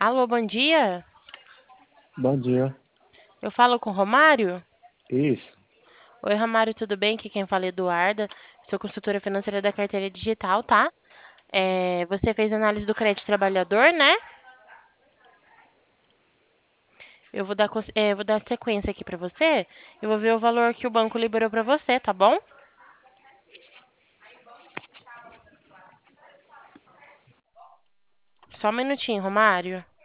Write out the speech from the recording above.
Alô, bom dia. Bom dia. Eu falo com o Romário? Isso. Oi, Romário, tudo bem? Aqui quem fala é Eduarda. Sou consultora financeira da carteira digital, tá? Você fez análise do crédito trabalhador, né? Eu vou dar sequência aqui pra você. Eu vou ver o valor que o banco liberou pra você, tá bom? Só um minutinho, Romário.